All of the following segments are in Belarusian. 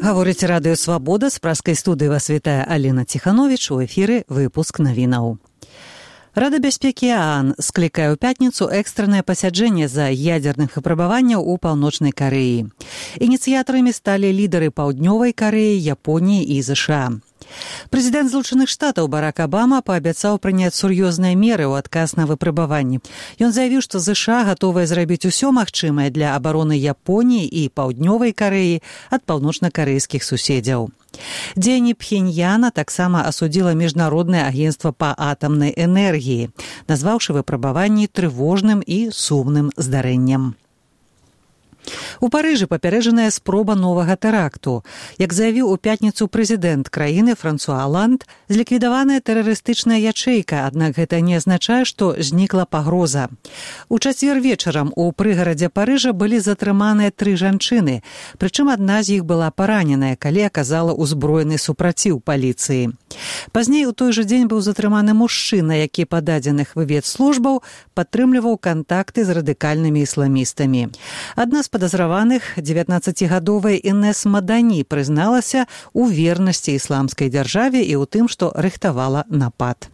Гаворыць радыё «Свабода», з праскай студыі вас вітае Алена Ціхановіч, у эфіры выпуск навінаў. Рада бяспекі ААН склікае ў пятніцу экстраннае пасяджэнне за ядзерных выпрабаванняў у Паўночнай Карэі. Ініцыятарамі сталі лідары Паўднёвай Карэі, Японіі і ЗША. Прэзідэнт Злучаных Штатаў Барак Абама паабяцаў прыняць сур'ёзныя меры ў адказ на выпрабаванні. Ён заявіў, што ЗША гатовыя зрабіць усё магчымае для абароны Японіі і Паўднёвай Карэі ад паўночна-карэйскіх суседзяў. Дзеянні Пхеньяна таксама асудзіла Міжнароднае агенцтва па атамнай энергіі, назваўшы выпрабаванні трывожным і сумным здарэннем. У Парыжы папярэджаная спроба новага тэракту. Як заявіў у пятніцу прэзідэнт краіны Франсуа Аланд, зліквідаваная тэрарыстычная ячэйка, аднак гэта не азначае, што знікла пагроза. У чацвер вечарам у прыгарадзе Парыжа былі затрыманыя 3 жанчыны, прычым адна з іх была параненая, калі аказала ўзброены супраціў паліцыі. Пазней у той жа дзень быў затрыманы мужчына, які па дадзеных выведслужбаў падтрымліваў кантакты з радыкальнымі ісламістамі. Адна з падазраваных, 19гадовая Інес Мадані, прызналася ў вернасці ісламскай дзяржаве і ў тым, што рыхтавала напад.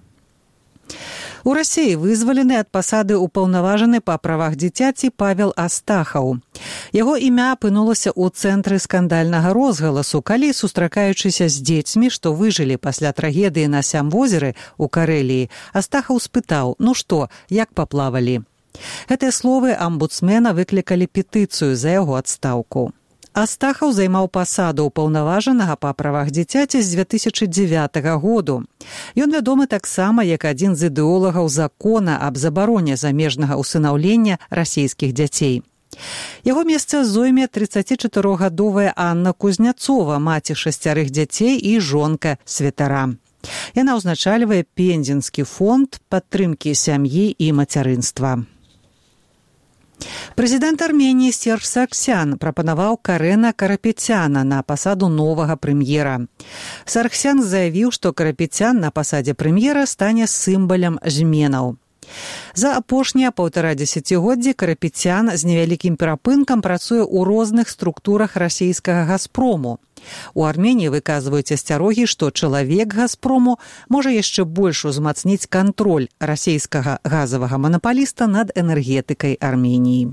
У Расіі вызвалены ад пасады ўпаўнаважаны па правах дзіцяці Павел Астахаў. Яго імя апынулася ў цэнтры скандальнага розгаласу, калі, сустракаючыся з дзецьмі, што выжылі пасля трагедыі на Сямвозеры ў Карэліі, Астахаў спытаў: «Ну што, як паплавалі?» Гэтыя словы амбудсмена выклікалі петыцыю за яго адстаўку. Астахаў займаў пасаду ўпаўнаважанага па правах дзіцяці з 2009 году. Ён вядомы таксама як адзін з ідэолагаў закона аб забароне замежнага ўсынаўлення расійскіх дзяцей. Яго месца зойме 34гадовая Анна Кузняцова, маці 6 дзяцей і жонка святара. Яна ўзначальвае Пензенскі фонд падтрымкі сям'і і мацярынства. Прэзідэнт Арменіі Серж Саргсян прапанаваў Карена Карапетяна на пасаду новага прэм'ера. Саргсян заявіў, што Карапетян на пасадзе прэм'ера стане сімвалам зменаў. За апошнія 1,5 дзесяцігоддзі Карапетян з невялікім перапынкам працуе ў розных структурах расійскага «Газпрому». У Арменіі выказваюць асцярогі, што чалавек «Газпрому» можа яшчэ больш узмацніць кантроль расійскага газавага манапаліста над энергетыкай Арменіі.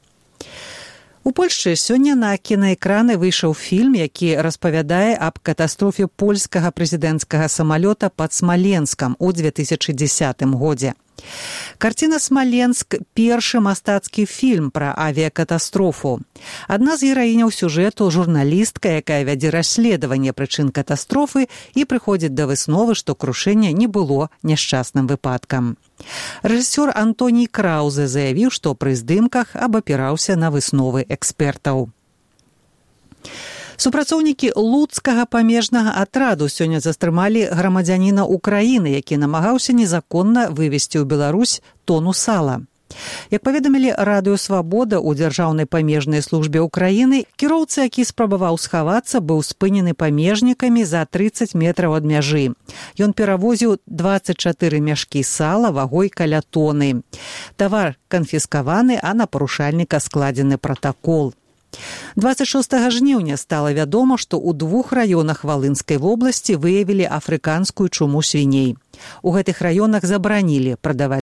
У Польшчы сёння на кінаэкраны выйшаў фільм, які распавядае аб катастрофе польскага прэзідэнцкага самалёта пад Смаленскам у 2010 годзе. Карціна «Смаленск» – першы мастацкі фільм пра авіякатастрофу. Адна з гераіняў сюжэту – журналістка, якая вядзе расследаванне прычын катастрофы і прыходзіць да высновы, што крушэнне не было няшчасным выпадкам. Рэжысёр Антоній Краўзе заявіў, што пры здымках абапіраўся на высновы экспертаў. Супрацоўнікі луцкага памежнага атраду сёння застрымалі грамадзяніна Украіны, які намагаўся незаконна вывезці ў Беларусь тону сала. Як паведамілі радыё «Свабода», у Дзяржаўнай памежнай службе Украіны, кіроўца, які спрабаваў схавацца, быў спынены памежнікамі за 30 метраў ад мяжы. Ён перавозіў 24 мяшкі сала вагой каля тоны. Тавар канфіскаваны, а на парушальніка складзены пратакол. 26 жніўня стала вядома, што ў 2 раёнах Валынскай вобласці выявілі афрыканскую чуму свіней. У гэтых раёнах забаранілі прадаваць